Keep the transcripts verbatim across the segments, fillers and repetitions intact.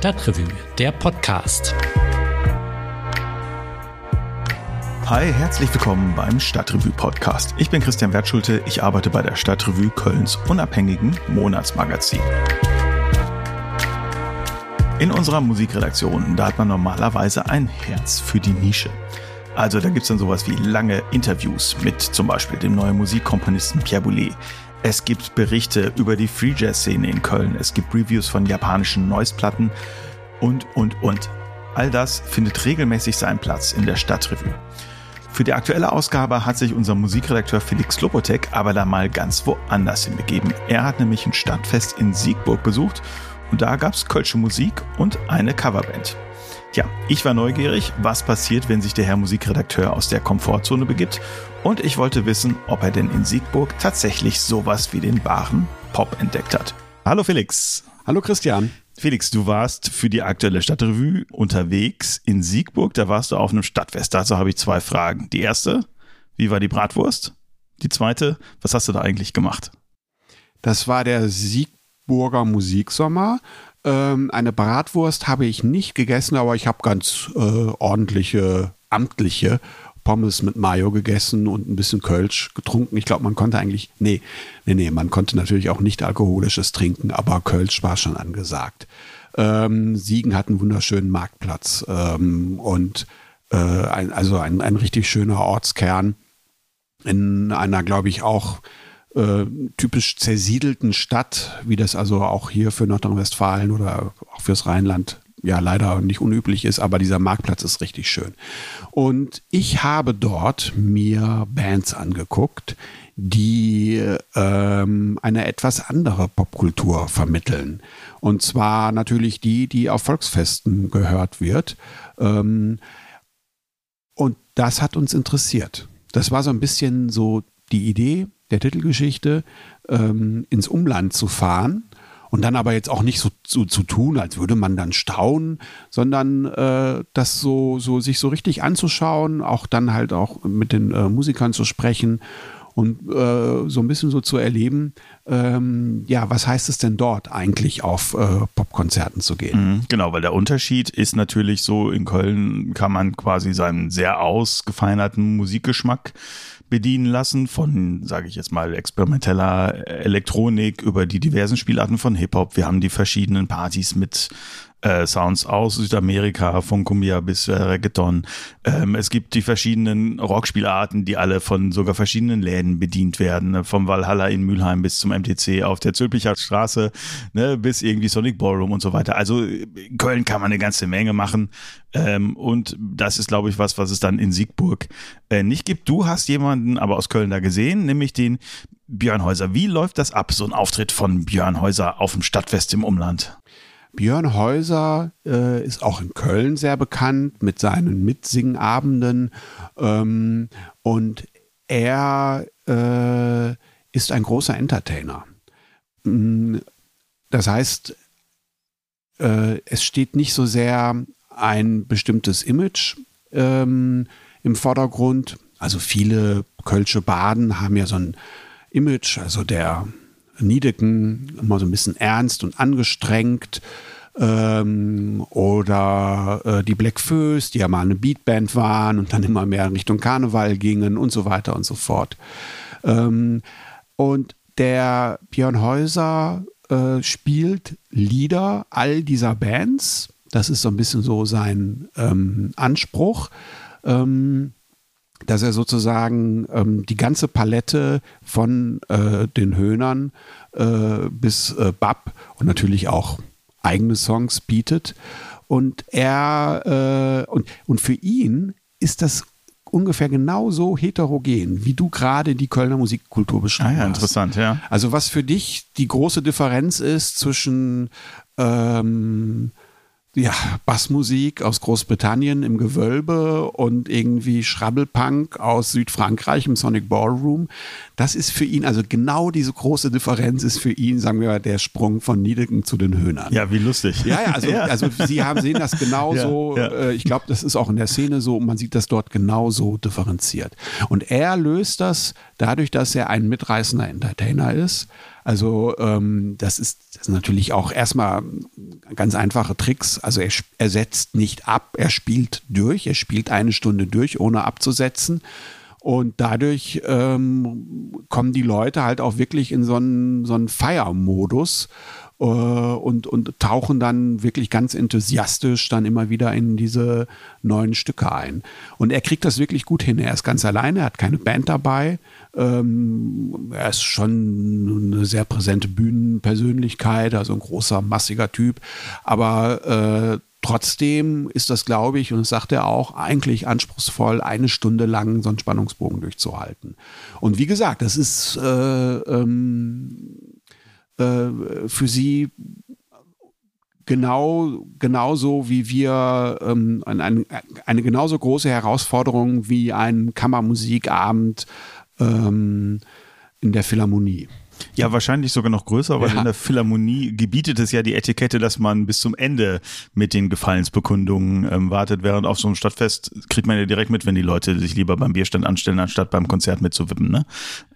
Stadtrevue, der Podcast. Hi, herzlich willkommen beim Stadtrevue-Podcast. Ich bin Christian Wertschulte, ich arbeite bei der Stadtrevue, Kölns unabhängigen Monatsmagazin. In unserer Musikredaktion, da hat man normalerweise ein Herz für die Nische. Also da gibt's dann sowas wie lange Interviews mit zum Beispiel dem neuen Musikkomponisten Pierre Boulez. Es gibt Berichte über die Free Jazz-Szene in Köln. Es gibt Reviews von japanischen Noise-Platten und, und, und. All das findet regelmäßig seinen Platz in der Stadtrevue. Für die aktuelle Ausgabe hat sich unser Musikredakteur Felix Klopotek aber da mal ganz woanders hinbegeben. Er hat nämlich ein Stadtfest in Siegburg besucht und da gab's kölsche Musik und eine Coverband. Tja, ich war neugierig, was passiert, wenn sich der Herr Musikredakteur aus der Komfortzone begibt, und ich wollte wissen, ob er denn in Siegburg tatsächlich sowas wie den wahren Pop entdeckt hat. Hallo Felix. Hallo Christian. Felix, du warst für die aktuelle Stadtrevue unterwegs in Siegburg, da warst du auf einem Stadtfest. Dazu habe ich zwei Fragen. Die erste, wie war die Bratwurst? Die zweite, was hast du da eigentlich gemacht? Das war der Siegburger Musiksommer. Ähm, eine Bratwurst habe ich nicht gegessen, aber ich habe ganz äh, ordentliche, amtliche Pommes mit Mayo gegessen und ein bisschen Kölsch getrunken. Ich glaube, man konnte eigentlich, nee, nee, nee, man konnte natürlich auch nicht alkoholisches trinken, aber Kölsch war schon angesagt. Ähm, Siegen hat einen wunderschönen Marktplatz ähm, und äh, ein, also ein, ein richtig schöner Ortskern in einer, glaube ich, auch äh, typisch zersiedelten Stadt, wie das also auch hier für Nordrhein-Westfalen oder auch fürs Rheinland ja leider nicht unüblich ist, aber dieser Marktplatz ist richtig schön. Und ich habe dort mir Bands angeguckt, die ähm, eine etwas andere Popkultur vermitteln. Und zwar natürlich die, die auf Volksfesten gehört wird. Ähm, und das hat uns interessiert. Das war so ein bisschen so die Idee der Titelgeschichte, ähm, ins Umland zu fahren. Und dann aber jetzt auch nicht so, so zu tun, als würde man dann staunen, sondern äh, das so, so sich so richtig anzuschauen, auch dann halt auch mit den äh, Musikern zu sprechen und äh, so ein bisschen so zu erleben, ähm, ja, was heißt es denn dort eigentlich auf äh, Popkonzerten zu gehen? Mhm, genau, weil der Unterschied ist natürlich so, in Köln kann man quasi seinen sehr ausgefeinerten Musikgeschmack bedienen lassen, von, sage ich jetzt mal, experimenteller Elektronik über die diversen Spielarten von Hip-Hop. Wir haben die verschiedenen Partys mit äh, Sounds aus Südamerika, von Cumbia bis äh, Reggaeton. Ähm, es gibt die verschiedenen Rockspielarten, die alle von sogar verschiedenen Läden bedient werden, ne? Vom Valhalla in Mülheim bis zum M T C auf der Zülpicher Straße, ne? Bis irgendwie Sonic Ballroom und so weiter. Also in Köln kann man eine ganze Menge machen. Ähm, und das ist, glaube ich, was, was es dann in Siegburg äh, nicht gibt. Du hast jemanden aber aus Köln da gesehen, nämlich den Björn Häuser. Wie läuft das ab, so ein Auftritt von Björn Häuser auf dem Stadtfest im Umland? Björn Häuser äh, ist auch in Köln sehr bekannt mit seinen Mitsingabenden ähm, und er äh, ist ein großer Entertainer. Das heißt, äh, es steht nicht so sehr ein bestimmtes Image ähm, im Vordergrund. Also viele kölsche Baden haben ja so ein Image, also der Niedeken, immer so ein bisschen ernst und angestrengt, ähm, oder äh, die Black Föß, die ja mal eine Beatband waren und dann immer mehr in Richtung Karneval gingen und so weiter und so fort. Ähm, und der Björn Häuser äh, spielt Lieder all dieser Bands. Das ist so ein bisschen so sein ähm, Anspruch. Ähm, dass er sozusagen ähm, die ganze Palette von äh, den Höhnern äh, bis äh, Bab und natürlich auch eigene Songs bietet. Und er äh, und, und für ihn ist das ungefähr genauso heterogen, wie du gerade die Kölner Musikkultur beschrieben ah ja, hast. Interessant, ja. Also was für dich die große Differenz ist zwischen ähm, ja, Bassmusik aus Großbritannien im Gewölbe und irgendwie Schrabbelpunk aus Südfrankreich im Sonic Ballroom. Das ist für ihn, also genau diese große Differenz ist für ihn, sagen wir mal, der Sprung von Niedeken zu den Höhnern. Ja, wie lustig. Ja, ja, also, ja. also Sie haben sehen das genauso. Ja, ja. Ich glaube, das ist auch in der Szene so und man sieht das dort genauso differenziert. Und er löst das dadurch, dass er ein mitreißender Entertainer ist, Also ähm, das, ist, das ist natürlich auch erstmal ganz einfache Tricks. Also er, er setzt nicht ab, er spielt durch, er spielt eine Stunde durch, ohne abzusetzen. Und dadurch ähm, kommen die Leute halt auch wirklich in so einen, so einen Feiermodus äh, und, und tauchen dann wirklich ganz enthusiastisch dann immer wieder in diese neuen Stücke ein. Und er kriegt das wirklich gut hin. Er ist ganz alleine, er hat keine Band dabei. Ähm, er ist schon eine sehr präsente Bühnenpersönlichkeit, also ein großer, massiger Typ. Aber äh, trotzdem ist das, glaube ich, und das sagt er auch, eigentlich anspruchsvoll, eine Stunde lang so einen Spannungsbogen durchzuhalten. Und wie gesagt, das ist äh, ähm, äh, für sie genau genauso wie wir ähm, eine, eine genauso große Herausforderung wie ein Kammermusikabend ähm, in der Philharmonie. Ja, wahrscheinlich sogar noch größer, weil ja. in der Philharmonie gebietet es ja die Etikette, dass man bis zum Ende mit den Gefallensbekundungen ähm, wartet, während auf so einem Stadtfest kriegt man ja direkt mit, wenn die Leute sich lieber beim Bierstand anstellen, anstatt beim Konzert mitzuwippen, ne?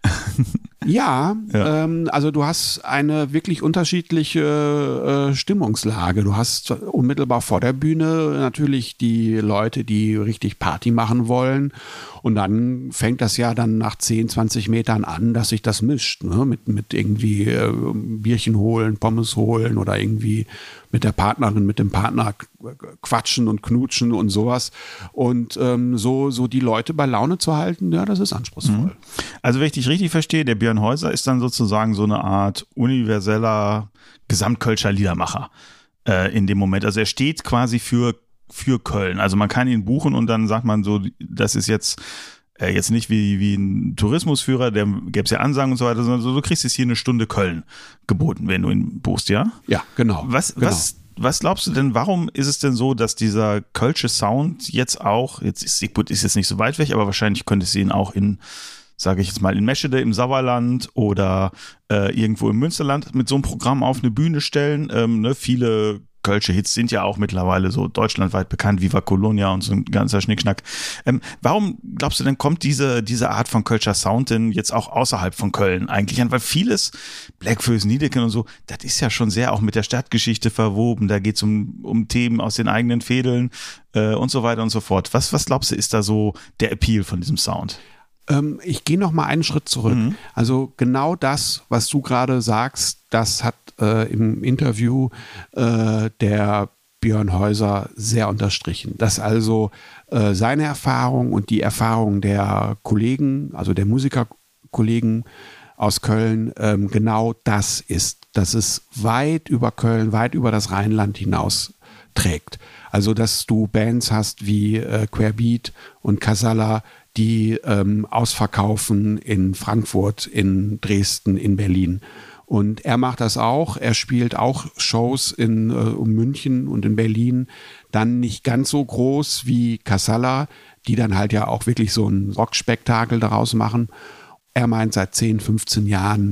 Ja, ja. Ähm, also du hast eine wirklich unterschiedliche äh, Stimmungslage. Du hast unmittelbar vor der Bühne natürlich die Leute, die richtig Party machen wollen. Und dann fängt das ja dann nach zehn, zwanzig Metern an, dass sich das mischt, ne? Mit, mit irgendwie äh, Bierchen holen, Pommes holen oder irgendwie mit der Partnerin, mit dem Partner quatschen und knutschen und sowas. Und ähm, so, so die Leute bei Laune zu halten, ja, das ist anspruchsvoll. Also wenn ich dich richtig verstehe, der Björn Häuser ist dann sozusagen so eine Art universeller Gesamtkölscher Liedermacher äh, in dem Moment. Also er steht quasi für, für Köln. Also man kann ihn buchen und dann sagt man so, das ist jetzt äh, jetzt nicht wie, wie ein Tourismusführer, der gäbe es ja Ansagen und so weiter, sondern so, du kriegst jetzt hier eine Stunde Köln geboten, wenn du ihn buchst, ja? Ja, genau. Was, genau. was, was glaubst du denn, warum ist es denn so, dass dieser kölsche Sound jetzt auch, jetzt ist Siegburg ist jetzt nicht so weit weg, aber wahrscheinlich könntest du ihn auch in, sage ich jetzt mal, in Meschede im Sauerland oder äh, irgendwo im Münsterland mit so einem Programm auf eine Bühne stellen. Ähm, ne, viele kölsche Hits sind ja auch mittlerweile so deutschlandweit bekannt, Viva Colonia und so ein ganzer Schnickschnack. Ähm, warum glaubst du denn, kommt diese, diese Art von kölscher Sound denn jetzt auch außerhalb von Köln eigentlich an? Weil vieles, Bläckfüß, Niedecken und so, das ist ja schon sehr auch mit der Stadtgeschichte verwoben. Da geht es um, um Themen aus den eigenen Fädeln äh, und so weiter und so fort. Was, was glaubst du, ist da so der Appeal von diesem Sound? Ähm, ich gehe noch mal einen Schritt zurück. Mhm. Also genau das, was du gerade sagst, das hat äh, im Interview äh, der Björn Häuser sehr unterstrichen. Dass also äh, seine Erfahrung und die Erfahrung der Kollegen, also der Musikerkollegen aus Köln, ähm, genau das ist. Dass es weit über Köln, weit über das Rheinland hinaus trägt. Also dass du Bands hast wie äh, Querbeat und Casalla, die ähm, ausverkaufen in Frankfurt, in Dresden, in Berlin. Und er macht das auch. Er spielt auch Shows in äh, um München und in Berlin. Dann nicht ganz so groß wie Casalla, die dann halt ja auch wirklich so ein Rockspektakel daraus machen. Er meint, seit zehn, fünfzehn Jahren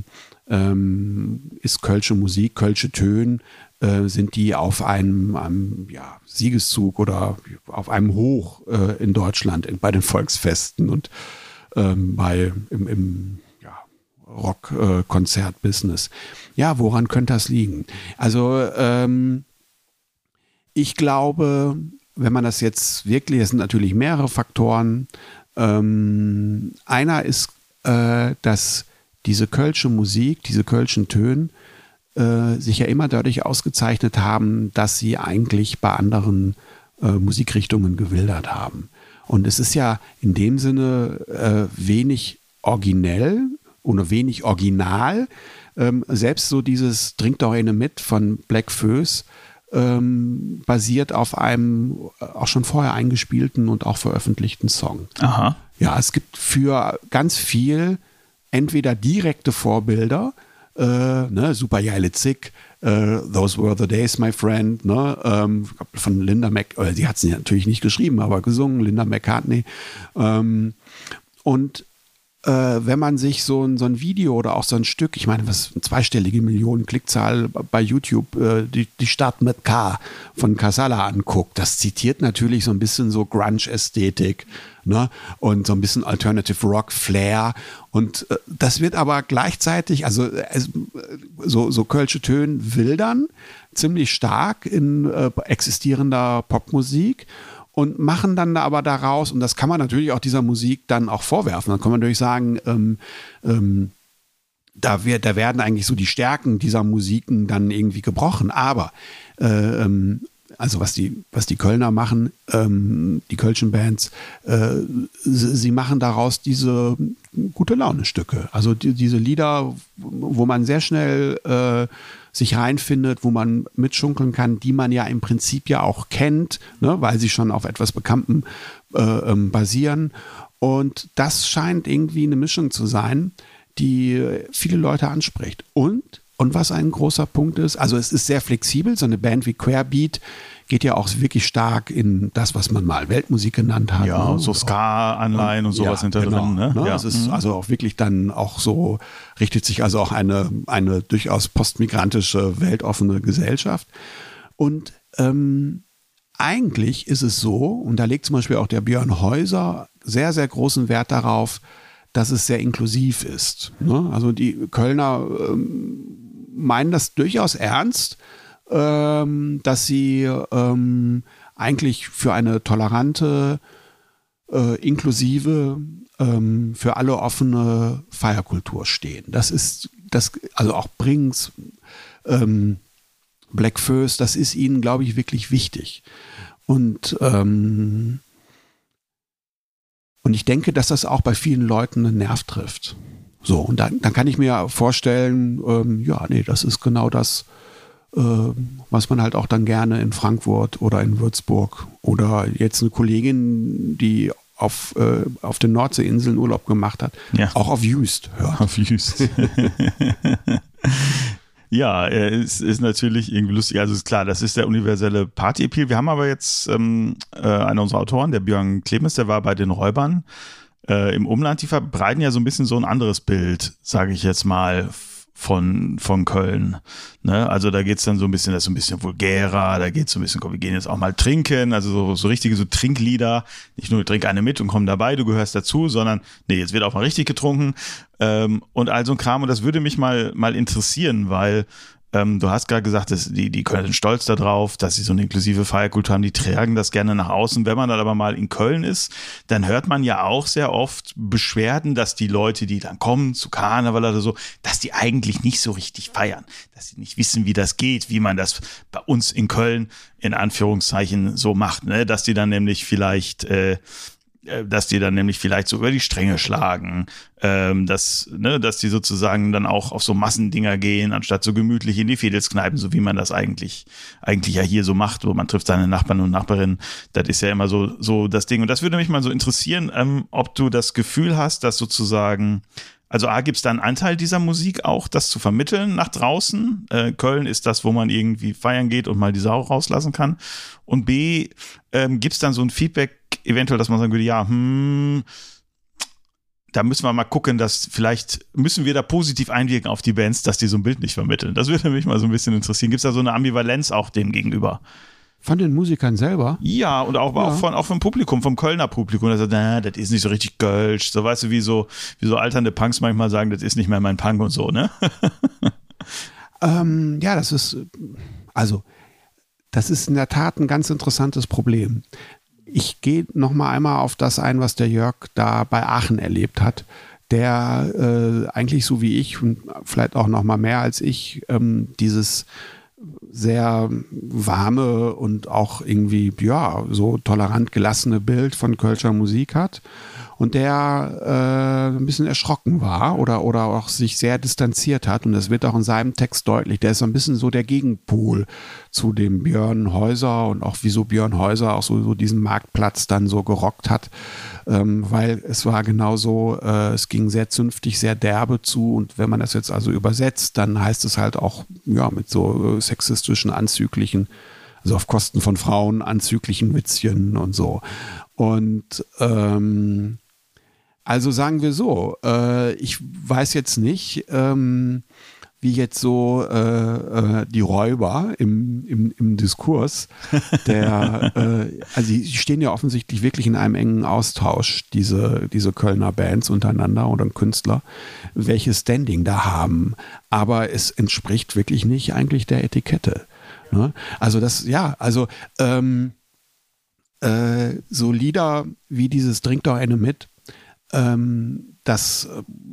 ähm, ist kölsche Musik, kölsche Töne, äh, sind die auf einem, einem ja, Siegeszug oder auf einem Hoch äh, in Deutschland in, bei den Volksfesten und ähm, bei im, im ja, Rock-Konzert-Business. Äh, ja, woran könnte das liegen? Also ähm, ich glaube, wenn man das jetzt wirklich, das sind natürlich mehrere Faktoren. Ähm, einer ist, äh, dass diese kölsche Musik, diese kölschen Töne äh, sich ja immer dadurch ausgezeichnet haben, dass sie eigentlich bei anderen äh, Musikrichtungen gewildert haben. Und es ist ja in dem Sinne äh, wenig originell oder wenig original. Ähm, selbst so dieses Trink doch eine mit von Bläckfüß ähm, basiert auf einem auch schon vorher eingespielten und auch veröffentlichten Song. Aha. Ja, es gibt für ganz viel entweder direkte Vorbilder, äh, ne, Super geile Zick, äh, Those Were the Days, my friend, ne, ähm, von Linda Mc, oder sie hat es natürlich nicht geschrieben, aber gesungen, Linda McCartney. Ähm, und äh, wenn man sich so ein, so ein Video oder auch so ein Stück, ich meine, was eine zweistellige Millionen Klickzahl bei YouTube, äh, die, die Stadt mit K von Casalla anguckt, das zitiert natürlich so ein bisschen so Grunge-Ästhetik, ne? Und so ein bisschen Alternative Rock Flair. Und äh, das wird aber gleichzeitig, also es, so, so kölsche Tönen wildern, ziemlich stark in äh, existierender Popmusik und machen dann aber daraus, und das kann man natürlich auch dieser Musik dann auch vorwerfen, dann kann man natürlich sagen, ähm, ähm, da, wir, da werden eigentlich so die Stärken dieser Musiken dann irgendwie gebrochen, aber äh, ähm, also was die, was die Kölner machen, ähm, die kölschen Bands, äh, sie, sie machen daraus diese gute Laune-Stücke. Also die, diese Lieder, wo man sehr schnell äh, sich reinfindet, wo man mitschunkeln kann, die man ja im Prinzip ja auch kennt, ne, weil sie schon auf etwas Bekanntem äh, ähm, basieren. Und das scheint irgendwie eine Mischung zu sein, die viele Leute anspricht. Und Und was ein großer Punkt ist, also es ist sehr flexibel, so eine Band wie Querbeat geht ja auch wirklich stark in das, was man mal Weltmusik genannt hat. Ja, ne? so Ska-Anleihen und, und sowas ja, hinter genau, drin. Ne? Ne? Ja. Es ist Mhm. also auch wirklich dann auch so, richtet sich also auch eine, eine durchaus postmigrantische, weltoffene Gesellschaft. Und ähm, eigentlich ist es so, und da legt zum Beispiel auch der Björn Häuser sehr, sehr großen Wert darauf, dass es sehr inklusiv ist. Ne? Also die Kölner ähm, meinen das durchaus ernst, ähm, dass sie ähm, eigentlich für eine tolerante, äh, inklusive, ähm, für alle offene Feierkultur stehen. Das ist, das, also auch Brings, ähm, Black Föß, das ist ihnen, glaube ich, wirklich wichtig. Und ähm, Und ich denke, dass das auch bei vielen Leuten einen Nerv trifft. So, und dann, dann kann ich mir vorstellen, ähm, ja, nee, das ist genau das, ähm, was man halt auch dann gerne in Frankfurt oder in Würzburg oder jetzt eine Kollegin, die auf, äh, auf den Nordseeinseln Urlaub gemacht hat, Ja. auch auf Jüst hört. Auf Jüst. Ja, es ist natürlich irgendwie lustig. Also ist klar, das ist der universelle Party-Appeal. Wir haben aber jetzt ähm, äh, einer unserer Autoren, der Björn Clemens, der war bei den Räubern äh, im Umland. Die verbreiten ja so ein bisschen so ein anderes Bild, sage ich jetzt mal, von, von Köln. Ne? Also da geht's dann so ein bisschen, das ist so ein bisschen vulgärer, da geht's so ein bisschen, komm, wir gehen jetzt auch mal trinken, also so, so richtige so Trinklieder, nicht nur trink eine mit und komm dabei, du gehörst dazu, sondern nee, jetzt wird auch mal richtig getrunken ähm, und all so ein Kram, und das würde mich mal, mal interessieren, weil ähm, du hast gerade gesagt, dass die, die Kölner sind stolz darauf, dass sie so eine inklusive Feierkultur haben, die tragen das gerne nach außen. Wenn man dann aber mal in Köln ist, dann hört man ja auch sehr oft Beschwerden, dass die Leute, die dann kommen zu Karneval oder so, dass die eigentlich nicht so richtig feiern, dass sie nicht wissen, wie das geht, wie man das bei uns in Köln in Anführungszeichen so macht, ne? Dass die dann nämlich vielleicht äh, dass die dann nämlich vielleicht so über die Stränge schlagen, ähm, dass, ne, dass die sozusagen dann auch auf so Massendinger gehen, anstatt so gemütlich in die Fädelskneipen, so wie man das eigentlich, eigentlich ja hier so macht, wo man trifft seine Nachbarn und Nachbarinnen. Das ist ja immer so, so das Ding. Und das würde mich mal so interessieren, ähm, ob du das Gefühl hast, dass sozusagen, also A, gibt es da einen Anteil dieser Musik auch, das zu vermitteln nach draußen? Äh, Köln ist das, wo man irgendwie feiern geht und mal die Sau rauslassen kann. Und B, ähm, gibt es dann so ein Feedback eventuell, dass man sagen würde, ja, hm, da müssen wir mal gucken, dass vielleicht müssen wir da positiv einwirken auf die Bands, dass die so ein Bild nicht vermitteln. Das würde mich mal so ein bisschen interessieren. Gibt es da so eine Ambivalenz auch dem gegenüber? Von den Musikern selber? Ja, und auch, Ja. auch, von, auch vom Publikum, vom Kölner Publikum. Das sagt, na, das ist nicht so richtig Kölsch. So, weißt du, wie so, wie so alternde Punks manchmal sagen, das ist nicht mehr mein Punk und so, ne? Ähm, ja, das ist, also, das ist in der Tat ein ganz interessantes Problem. Ich gehe noch mal einmal auf das ein, was der Jörg da bei Aachen erlebt hat, der äh, eigentlich so wie ich und vielleicht auch noch mal mehr als ich ähm, dieses sehr warme und auch irgendwie, ja, so tolerant gelassene Bild von Kölscher Musik hat und der äh, ein bisschen erschrocken war oder, oder auch sich sehr distanziert hat, und das wird auch in seinem Text deutlich. Der ist so ein bisschen so der Gegenpol zu dem Björn Häuser und auch wieso Björn Häuser auch so, so diesen Marktplatz dann so gerockt hat, ähm, weil es war genauso, äh, es ging sehr zünftig, sehr derbe zu, und wenn man das jetzt also übersetzt, dann heißt es halt auch, ja, mit so äh, sexistischen, anzüglichen, also auf Kosten von Frauen anzüglichen Witzchen und so. Und ähm, also sagen wir so, äh, ich weiß jetzt nicht, ähm, wie jetzt so äh, äh, die Räuber im, im, im Diskurs. Der, äh, also die stehen ja offensichtlich wirklich in einem engen Austausch, diese, diese Kölner Bands untereinander oder Künstler, welches Standing da haben. Aber es entspricht wirklich nicht eigentlich der Etikette. Ne? Also das, ja, also ähm, äh, so Lieder wie dieses Trink doch eine mit, ähm, das,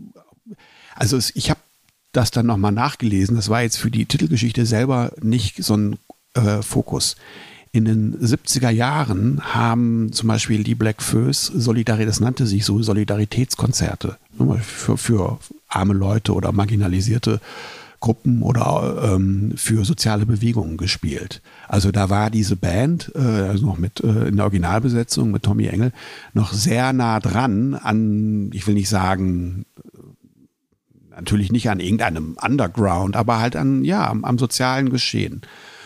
also es, ich habe das dann nochmal nachgelesen. Das war jetzt für die Titelgeschichte selber nicht so ein äh, Fokus. In den siebziger Jahren haben zum Beispiel die Black Föß Solidarität, das nannte sich so Solidaritätskonzerte für, für arme Leute oder marginalisierte Gruppen oder ähm, für soziale Bewegungen gespielt. Also da war diese Band, äh, also noch mit äh, in der Originalbesetzung mit Tommy Engel, noch sehr nah dran an, ich will nicht sagen, natürlich nicht an irgendeinem Underground, aber halt an, ja, am, am sozialen Geschehen.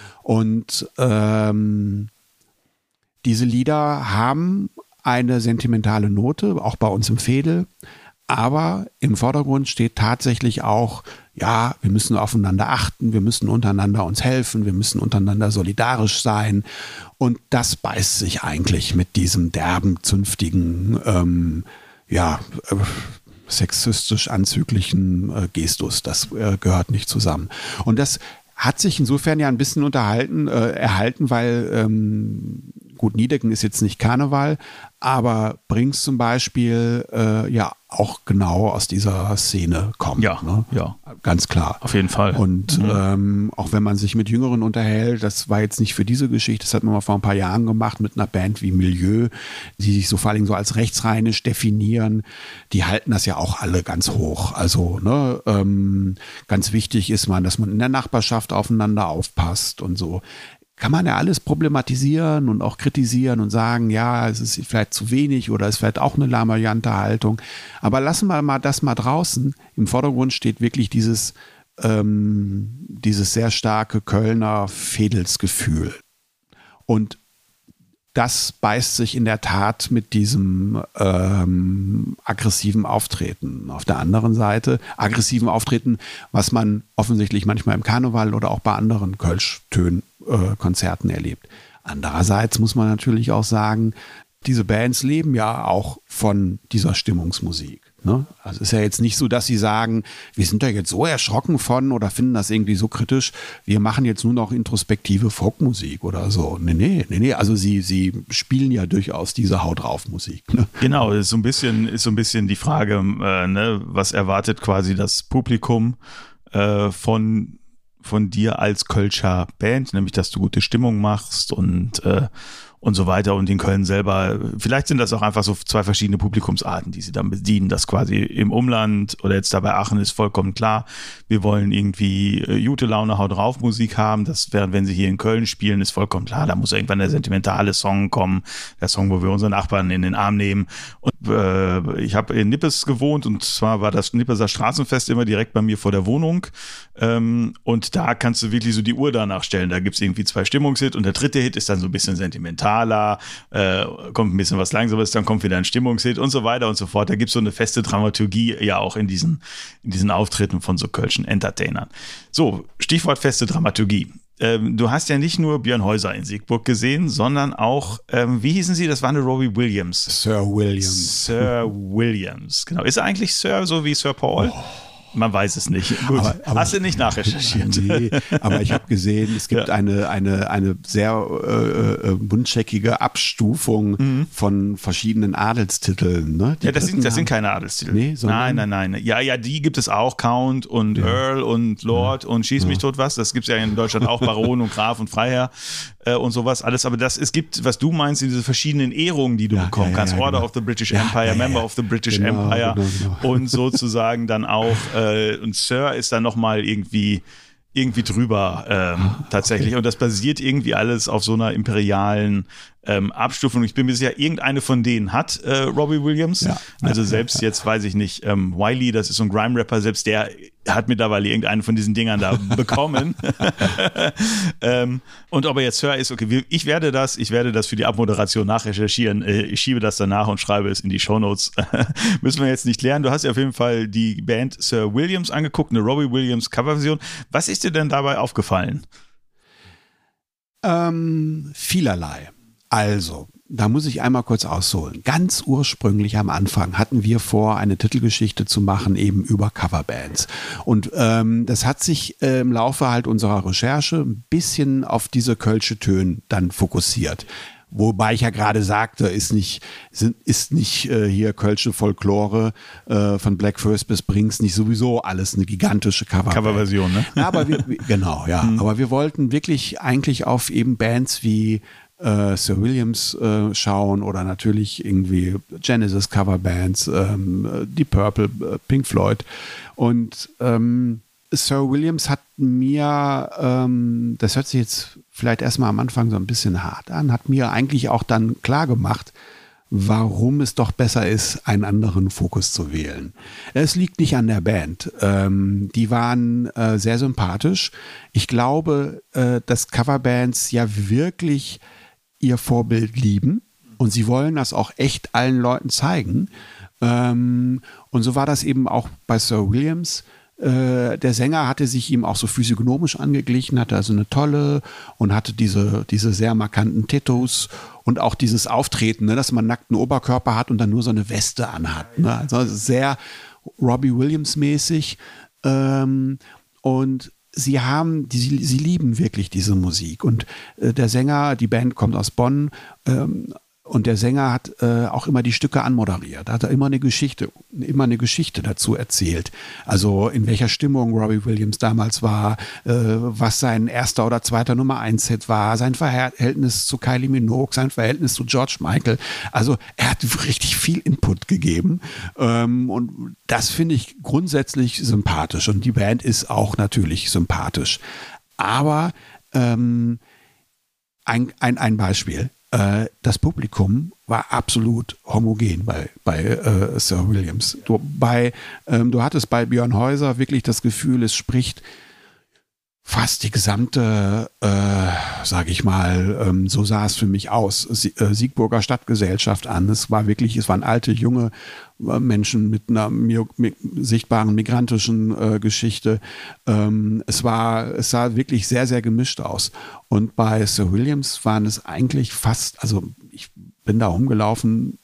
Und ähm, diese Lieder haben eine sentimentale Note, auch bei uns im Veedel, aber im Vordergrund steht tatsächlich auch, ja, wir müssen aufeinander achten, wir müssen untereinander uns helfen, wir müssen untereinander solidarisch sein. Und das beißt sich eigentlich mit diesem derben, zünftigen, ähm, ja, äh, sexistisch anzüglichen äh, Gestus. Das äh, gehört nicht zusammen. Und das hat sich insofern ja ein bisschen unterhalten, äh, erhalten, weil ähm, gut, Niedecken ist jetzt nicht Karneval, aber Brings zum Beispiel äh, ja auch genau aus dieser Szene kommt. Ja, ne? ja. Ganz klar. Auf jeden Fall. Und mhm. ähm, auch wenn man sich mit Jüngeren unterhält, das war jetzt nicht für diese Geschichte, das hat man mal vor ein paar Jahren gemacht mit einer Band wie Milieu, die sich so vor allem so als rechtsrheinisch definieren, die halten das ja auch alle ganz hoch. Also ne, ähm, ganz wichtig ist man, dass man in der Nachbarschaft aufeinander aufpasst und so. Kann man ja alles problematisieren und auch kritisieren und sagen, ja, es ist vielleicht zu wenig oder es ist vielleicht auch eine lamoyante Haltung. Aber lassen wir mal das mal draußen. Im Vordergrund steht wirklich dieses, ähm, dieses sehr starke Kölner Veedelsgefühl. Und das beißt sich in der Tat mit diesem ähm, aggressiven Auftreten. Auf der anderen Seite aggressiven Auftreten, was man offensichtlich manchmal im Karneval oder auch bei anderen Kölsch-Tön-Konzerten erlebt. Andererseits muss man natürlich auch sagen, diese Bands leben ja auch von dieser Stimmungsmusik. Ne? Also es ist ja jetzt nicht so, dass sie sagen, wir sind da jetzt so erschrocken von oder finden das irgendwie so kritisch, wir machen jetzt nur noch introspektive Folkmusik oder so. Nee, nee, nee, nee. Also sie, sie spielen ja durchaus diese Haut drauf Musik. Ne? Genau, ist so ein bisschen, ist so ein bisschen die Frage, äh, ne, was erwartet quasi das Publikum äh, von, von dir als Kölscher Band, nämlich dass du gute Stimmung machst und äh, und so weiter. Und in Köln selber, vielleicht sind das auch einfach so zwei verschiedene Publikumsarten, die sie dann bedienen. Das quasi im Umland oder jetzt da bei Aachen ist vollkommen klar, wir wollen irgendwie äh, gute Laune, Haut drauf Musik haben. Das während, wenn sie hier in Köln spielen, ist vollkommen klar, da muss irgendwann der sentimentale Song kommen, der Song, wo wir unseren Nachbarn in den Arm nehmen. Und äh, ich habe in Nippes gewohnt und zwar war das Nippeser Straßenfest immer direkt bei mir vor der Wohnung. Ähm, und da kannst du wirklich so die Uhr danach stellen. Da gibt's irgendwie zwei Stimmungshits und der dritte Hit ist dann so ein bisschen sentimental. Äh, kommt ein bisschen was Langsames, dann kommt wieder ein Stimmungshit und so weiter und so fort. Da gibt es so eine feste Dramaturgie ja auch in diesen, in diesen Auftritten von so Kölschen Entertainern. So, Stichwort feste Dramaturgie. Ähm, du hast ja nicht nur Björn Häuser in Siegburg gesehen, sondern auch, ähm, wie hießen sie? Das war eine Robbie Williams. Sir Williams. Sir Williams, genau. Ist er eigentlich Sir, so wie Sir Paul? Oh. Man weiß es nicht. Gut, aber, aber, hast du nicht nachrecherchiert? Nee, aber ich habe gesehen, es gibt ja. eine, eine, eine sehr äh, buntscheckige Abstufung mhm. von verschiedenen Adelstiteln. Ne? Ja, das sind, das sind keine Adelstitel. Nee, nein, nein, nein. Ja, ja, die gibt es auch. Count und ja. Earl und Lord ja. und Schieß mich ja. tot was. Das gibt es ja in Deutschland auch. Baron und Graf und Freiherr äh, und sowas. Alles. Aber das, es gibt, was du meinst, diese verschiedenen Ehrungen, die du ja, bekommen ja, ja, kannst. Ja, Order genau. of the British ja, Empire, ja, ja, Member ja. of the British genau, Empire genau, genau. und sozusagen dann auch äh, und Sir ist dann nochmal irgendwie irgendwie drüber ähm, tatsächlich. Okay. Und das basiert irgendwie alles auf so einer imperialen ähm, Abstufungen. Ich bin mir sicher, irgendeine von denen hat äh, Robbie Williams. Ja. Also selbst jetzt weiß ich nicht, ähm, Wiley, das ist so ein Grime-Rapper, selbst der hat mittlerweile irgendeine von diesen Dingern da bekommen. ähm, und ob er jetzt Sir ist, okay, ich werde das, ich werde das für die Abmoderation nachrecherchieren. Ich schiebe das danach und schreibe es in die Shownotes. Müssen wir jetzt nicht klären. Du hast ja auf jeden Fall die Band Sir Williams angeguckt, eine Robbie Williams Coverversion. Was ist dir denn dabei aufgefallen? Ähm, vielerlei. Also, da muss ich einmal kurz ausholen. Ganz ursprünglich am Anfang hatten wir vor, eine Titelgeschichte zu machen, eben über Coverbands. Und ähm, das hat sich äh, im Laufe halt unserer Recherche ein bisschen auf diese Kölsche Töne dann fokussiert. Wobei ich ja gerade sagte, ist nicht, sind, ist nicht äh, hier Kölsche Folklore äh, von Black First bis Brinks nicht sowieso alles eine gigantische Cover Coverversion, ne? Ja, aber wir, genau, ja. Mhm. Aber wir wollten wirklich eigentlich auf eben Bands wie äh, Sir Williams äh, schauen oder natürlich irgendwie Genesis Coverbands, ähm, Deep Purple, äh, Pink Floyd. Und ähm, Sir Williams hat mir, ähm, das hört sich jetzt vielleicht erstmal am Anfang so ein bisschen hart an, hat mir eigentlich auch dann klar gemacht, warum es doch besser ist, einen anderen Fokus zu wählen. Es liegt nicht an der Band. Ähm, die waren äh, sehr sympathisch. Ich glaube, äh, dass Coverbands ja wirklich ihr Vorbild lieben und sie wollen das auch echt allen Leuten zeigen. Ähm, und so war das eben auch bei Sir Williams. Äh, der Sänger hatte sich ihm auch so physiognomisch angeglichen, hatte also eine tolle und hatte diese, diese sehr markanten Tattoos und auch dieses Auftreten, ne, dass man einen nackten Oberkörper hat und dann nur so eine Weste anhat. Ne? Also sehr Robbie Williams-mäßig. Ähm, und sie haben, die, sie, sie lieben wirklich diese Musik. Und äh, der Sänger, die Band kommt aus Bonn, ähm, und der Sänger hat äh, auch immer die Stücke anmoderiert. Da hat er immer eine Geschichte, immer eine Geschichte dazu erzählt. Also in welcher Stimmung Robbie Williams damals war, äh, was sein erster oder zweiter Nummer eins Hit war, sein Verhältnis zu Kylie Minogue, sein Verhältnis zu George Michael. Also er hat richtig viel Input gegeben. Ähm, und das finde ich grundsätzlich sympathisch. Und die Band ist auch natürlich sympathisch. Aber ähm, ein, ein, ein Beispiel. Das Publikum war absolut homogen bei, bei äh, Sir Williams. Du, bei, ähm, du hattest bei Björn Häuser wirklich das Gefühl, es spricht fast die gesamte, äh, sage ich mal, ähm, so sah es für mich aus, Sie, äh, Siegburger Stadtgesellschaft an. Es war wirklich, es waren alte, junge äh, Menschen mit einer mi- mi- sichtbaren migrantischen äh, Geschichte. Ähm, es war, es sah wirklich sehr, sehr gemischt aus. Und bei Sir Williams waren es eigentlich fast, also ich bin da rumgelaufen,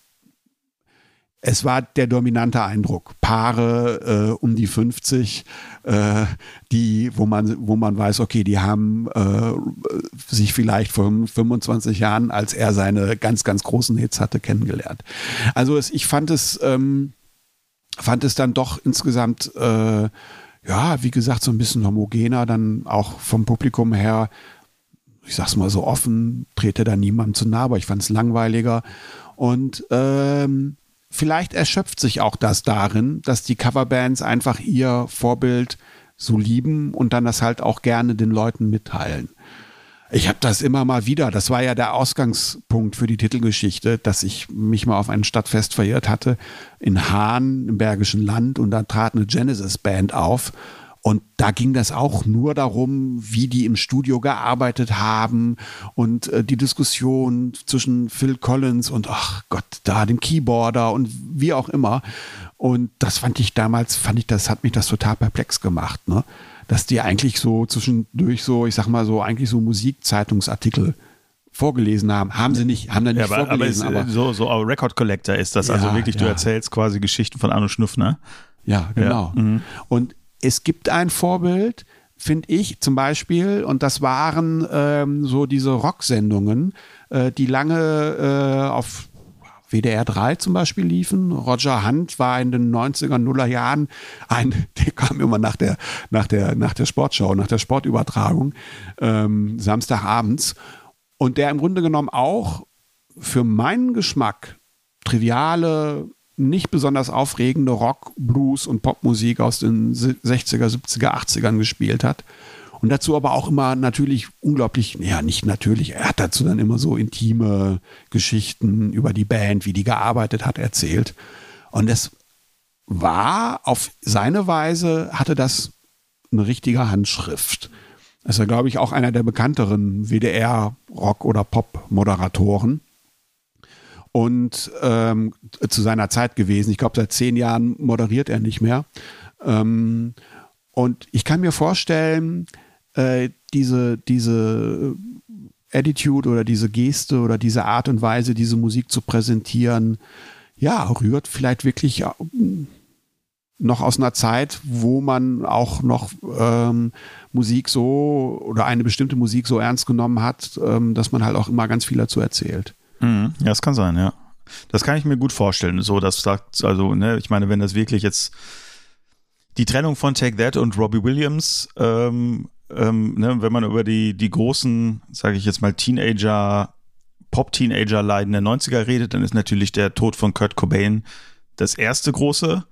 es war der dominante Eindruck. Paare äh, um die fünfzig, äh, die, wo man, wo man weiß, okay, die haben äh, sich vielleicht vor fünfundzwanzig Jahren, als er seine ganz, ganz großen Hits hatte, kennengelernt. Also es, ich fand es, ähm, fand es dann doch insgesamt, äh, ja, wie gesagt, so ein bisschen homogener, dann auch vom Publikum her. Ich sag's mal so offen, trete da niemandem zu nahe, aber ich fand es langweiliger. Und ähm, vielleicht erschöpft sich auch das darin, dass die Coverbands einfach ihr Vorbild so lieben und dann das halt auch gerne den Leuten mitteilen. Ich habe das immer mal wieder, das war ja der Ausgangspunkt für die Titelgeschichte, dass ich mich mal auf ein Stadtfest verirrt hatte in Hahn im Bergischen Land und da trat eine Genesis-Band auf. Und da ging das auch nur darum, wie die im Studio gearbeitet haben und äh, die Diskussion zwischen Phil Collins und, ach Gott, da dem Keyboarder und wie auch immer. Und das fand ich damals, fand ich, das hat mich das total perplex gemacht, ne? Dass die eigentlich so zwischendurch so, ich sag mal so, eigentlich so Musikzeitungsartikel vorgelesen haben. Haben sie nicht, haben da nicht ja, aber, vorgelesen. Aber, aber so, so Record Collector ist das, ja, also wirklich, du ja. erzählst quasi Geschichten von Arno Schnuff, ne? Ja, genau. Ja. Mhm. Und es gibt ein Vorbild, finde ich, zum Beispiel, und das waren ähm, so diese Rocksendungen, äh, die lange äh, auf W D R drei zum Beispiel liefen. Roger Hunt war in den neunziger, Nuller Jahren ein, der kam immer nach der, nach der, nach der Sportschau, nach der Sportübertragung, ähm, Samstagabends. Und der im Grunde genommen auch für meinen Geschmack triviale, nicht besonders aufregende Rock, Blues und Popmusik aus den sechziger, siebziger, achtzigern gespielt hat. Und dazu aber auch immer natürlich unglaublich, ja nicht natürlich, er hat dazu dann immer so intime Geschichten über die Band, wie die gearbeitet hat, erzählt. Und das war auf seine Weise, hatte das eine richtige Handschrift. Das ist ja, glaube ich, auch einer der bekannteren W D R-Rock- oder Pop-Moderatoren. Und ähm, zu seiner Zeit gewesen. Ich glaube, seit zehn Jahren moderiert er nicht mehr. Ähm, und ich kann mir vorstellen, äh, diese, diese Attitude oder diese Geste oder diese Art und Weise, diese Musik zu präsentieren, ja, rührt vielleicht wirklich noch aus einer Zeit, wo man auch noch ähm, Musik so oder eine bestimmte Musik so ernst genommen hat, ähm, dass man halt auch immer ganz viel dazu erzählt. Mhm. Ja, das kann sein, ja. Das kann ich mir gut vorstellen. So, das sagt, also, ne, ich meine, wenn das wirklich jetzt die Trennung von Take That und Robbie Williams, ähm, ähm, ne, wenn man über die, die großen, sage ich jetzt mal, Teenager, Pop-Teenager-Leiden der neunziger redet, dann ist natürlich der Tod von Kurt Cobain das erste große,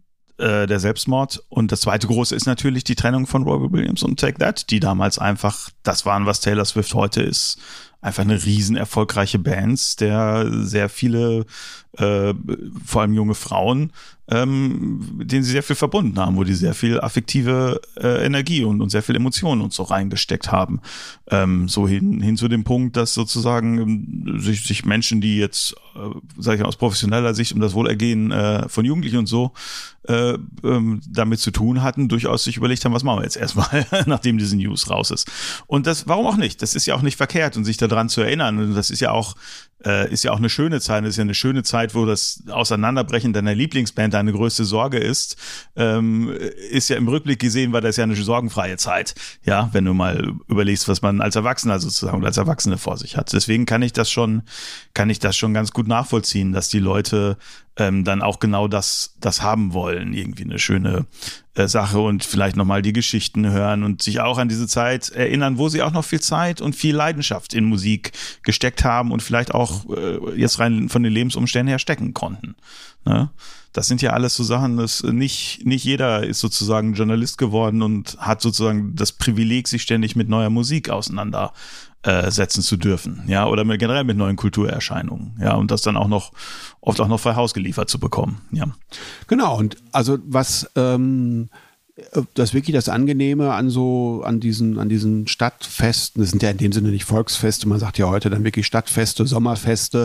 äh, der Selbstmord. Und das zweite große ist natürlich die Trennung von Robbie Williams und Take That, die damals einfach das waren, was Taylor Swift heute ist. Einfach eine riesen erfolgreiche Bands, der sehr viele, äh, vor allem junge Frauen, ähm, denen sie sehr viel verbunden haben, wo die sehr viel affektive äh, Energie und, und sehr viel Emotionen und so reingesteckt haben. Ähm, so hin, hin zu dem Punkt, dass sozusagen ähm, sich, sich Menschen, die jetzt, äh, sage ich mal, aus professioneller Sicht um das Wohlergehen äh, von Jugendlichen und so äh, ähm, damit zu tun hatten, durchaus sich überlegt haben, was machen wir jetzt erstmal, nachdem diese News raus ist. Und das, warum auch nicht? Das ist ja auch nicht verkehrt und sich daran zu erinnern. Und das ist ja auch Äh, ist ja auch eine schöne Zeit. Das ist ja eine schöne Zeit, wo das Auseinanderbrechen deiner Lieblingsband deine größte Sorge ist. Ähm, ist ja im Rückblick gesehen, war das ja eine sorgenfreie Zeit. Ja, wenn du mal überlegst, was man als Erwachsener sozusagen oder als Erwachsene vor sich hat. Deswegen kann ich das schon, kann ich das schon ganz gut nachvollziehen, dass die Leute ähm, dann auch genau das, das haben wollen. Irgendwie eine schöne äh, Sache und vielleicht nochmal die Geschichten hören und sich auch an diese Zeit erinnern, wo sie auch noch viel Zeit und viel Leidenschaft in Musik gesteckt haben und vielleicht auch jetzt rein von den Lebensumständen her stecken konnten. Ne? Das sind ja alles so Sachen, dass nicht, nicht jeder ist sozusagen Journalist geworden und hat sozusagen das Privileg, sich ständig mit neuer Musik auseinandersetzen zu dürfen. Ja, oder mit, generell mit neuen Kulturerscheinungen. Ja, und das dann auch noch, oft auch noch frei Haus geliefert zu bekommen. Ja. Genau, und also was, ähm das ist wirklich das Angenehme an so, an diesen, an diesen Stadtfesten, das sind ja in dem Sinne nicht Volksfeste, man sagt ja heute dann wirklich Stadtfeste, Sommerfeste,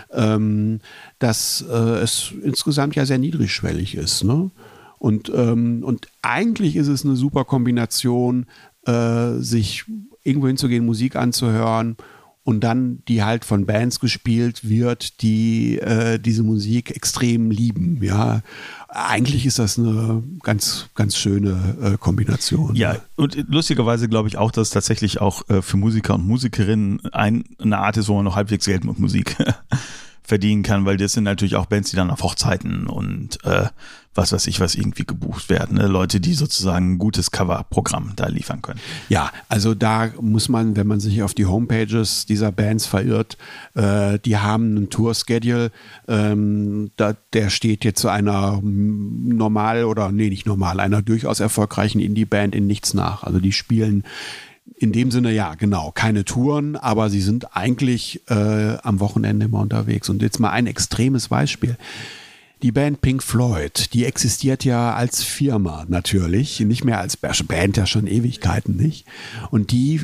ähm, dass äh, es insgesamt ja sehr niedrigschwellig ist, ne? Und, ähm, und eigentlich ist es eine super Kombination, äh, sich irgendwo hinzugehen, Musik anzuhören und dann die halt von Bands gespielt wird, die äh, diese Musik extrem lieben, ja. Eigentlich ist das eine ganz, ganz schöne äh, Kombination. Ja, und lustigerweise glaube ich auch, dass es tatsächlich auch äh, für Musiker und Musikerinnen ein, eine Art ist, wo man noch halbwegs Geld mit Musik verdienen kann, weil das sind natürlich auch Bands, die dann auf Hochzeiten und äh, was weiß ich, was irgendwie gebucht werden. Ne? Leute, die sozusagen ein gutes Coverprogramm da liefern können. Ja, also da muss man, wenn man sich auf die Homepages dieser Bands verirrt, äh, die haben einen Tour-Schedule, ähm, da, der steht jetzt zu einer normal oder, nee, nicht normal, einer durchaus erfolgreichen Indie-Band in nichts nach. Also die spielen in dem Sinne, ja, genau, keine Touren, aber sie sind eigentlich äh, am Wochenende immer unterwegs. Und jetzt mal ein extremes Beispiel. Die Band Pink Floyd, die existiert ja als Firma natürlich, nicht mehr als Band, ja schon Ewigkeiten nicht. Und die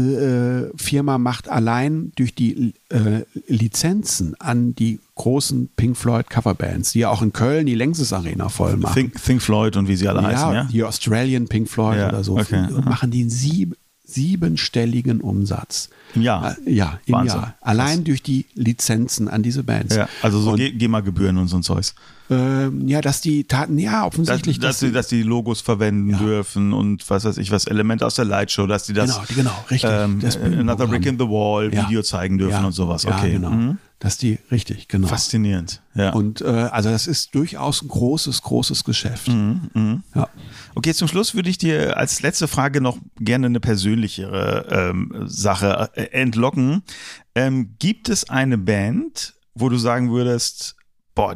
äh, Firma macht allein durch die äh, Lizenzen an die großen Pink Floyd Coverbands, die ja auch in Köln die Längses Arena voll machen. Think, Think Floyd und wie sie alle ja, heißen, ja? Die Australian Pink Floyd ja, oder so. Okay. Und machen die sieben siebenstelligen Umsatz. Im Jahr? Äh, ja, im Wahnsinn. Jahr. Allein Krass. durch die Lizenzen an diese Bands. Ja, also so und, GEMA-Gebühren und so ein Zeugs. Ähm, ja, dass die Taten, ja, offensichtlich. Dass, dass, dass, die, dass die Logos verwenden ja. dürfen und was weiß ich, was Elemente aus der Lightshow, dass die das genau, genau, richtig. Ähm, das Another Brick in the Wall ja. Video zeigen dürfen ja. und sowas. Ja, Okay. genau. Mhm. Dass die, richtig, genau. Faszinierend. Ja. Und äh, also das ist durchaus ein großes, großes Geschäft. Mhm, mh. Ja. Okay, zum Schluss würde ich dir als letzte Frage noch gerne eine persönlichere ähm, Sache äh, entlocken. Ähm, gibt es eine Band, wo du sagen würdest, boah,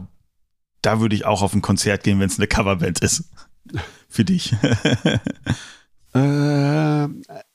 da würde ich auch auf ein Konzert gehen, wenn es eine Coverband ist? Für dich. äh,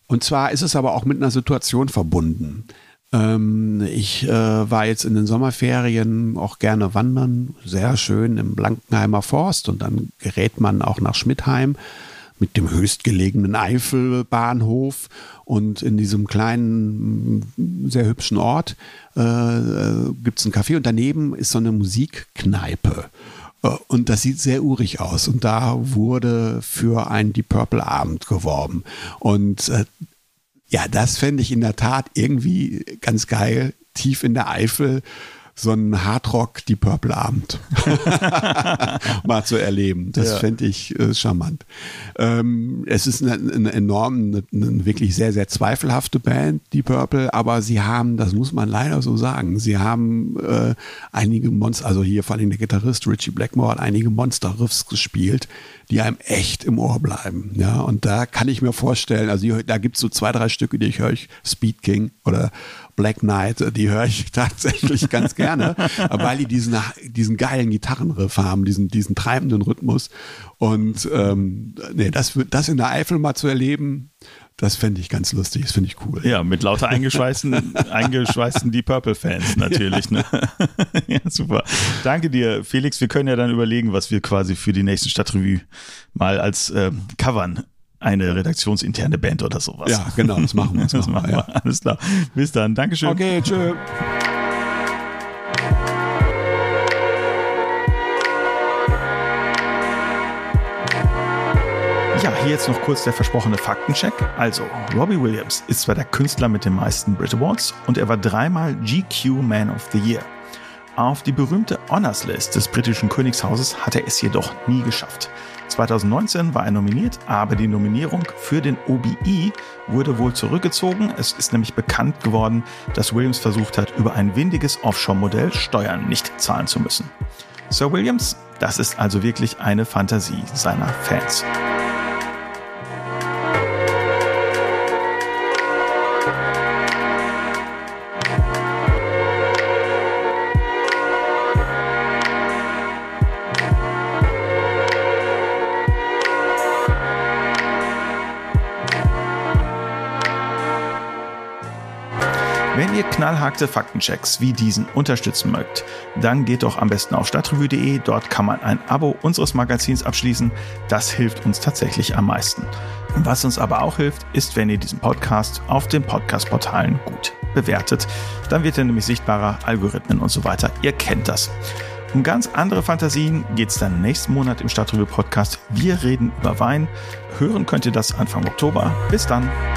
Und zwar ist es aber auch mit einer Situation verbunden. Ähm, ich äh, war jetzt in den Sommerferien auch gerne wandern, sehr schön im Blankenheimer Forst, und dann gerät man auch nach Schmidheim mit dem höchstgelegenen Eifelbahnhof, und in diesem kleinen, sehr hübschen Ort äh, gibt es ein Café und daneben ist so eine Musikkneipe. Und das sieht sehr urig aus. Und da wurde für einen Deep Purple Abend geworben. Und äh, ja, das fände ich in der Tat irgendwie ganz geil, tief in der Eifel so einen Hardrock Deep Purple Abend mal zu erleben. Das ja. fände ich äh, charmant. Ähm, es ist eine, eine enorm, eine, eine wirklich sehr, sehr zweifelhafte Band, Deep Purple, aber sie haben, das muss man leider so sagen, sie haben äh, einige Monster, also hier vor allem der Gitarrist Richie Blackmore hat einige Monster-Riffs gespielt, die einem echt im Ohr bleiben. Ja, und da kann ich mir vorstellen, also hier, da gibt es so zwei, drei Stücke, die ich höre, ich, Speed King oder Black Knight, die höre ich tatsächlich ganz gerne, weil die diesen, diesen geilen Gitarrenriff haben, diesen, diesen treibenden Rhythmus. Und ähm, nee, das, das in der Eifel mal zu erleben, das fände ich ganz lustig, das finde ich cool. Ja, mit lauter eingeschweißten, eingeschweißten Deep Purple-Fans natürlich. Ne? Ja, super. Danke dir, Felix. Wir können ja dann überlegen, was wir quasi für die nächsten Stadtrevue mal als äh, covern. Eine redaktionsinterne Band oder sowas. Ja, genau, das machen wir. Das, das machen machen wir, wir. Ja. Alles klar. Bis dann. Dankeschön. Okay, tschö. Ja, hier jetzt noch kurz der versprochene Faktencheck. Also, Robbie Williams ist zwar der Künstler mit den meisten Brit Awards und er war dreimal G Q Man of the Year. Auf die berühmte Honors List des britischen Königshauses hat er es jedoch nie geschafft. zwanzig neunzehn war er nominiert, aber die Nominierung für den O B E wurde wohl zurückgezogen. Es ist nämlich bekannt geworden, dass Williams versucht hat, über ein windiges Offshore-Modell Steuern nicht zahlen zu müssen. Sir Williams, das ist also wirklich eine Fantasie seiner Fans. Wenn ihr knallharte Faktenchecks wie diesen unterstützen mögt, dann geht doch am besten auf stadtrevue punkt de. Dort kann man ein Abo unseres Magazins abschließen. Das hilft uns tatsächlich am meisten. Was uns aber auch hilft, ist, wenn ihr diesen Podcast auf den Podcast-Portalen gut bewertet. Dann wird er nämlich sichtbarer, Algorithmen und so weiter. Ihr kennt das. Um ganz andere Fantasien geht es dann nächsten Monat im Stadtrevue Podcast. Wir reden über Wein. Hören könnt ihr das Anfang Oktober. Bis dann.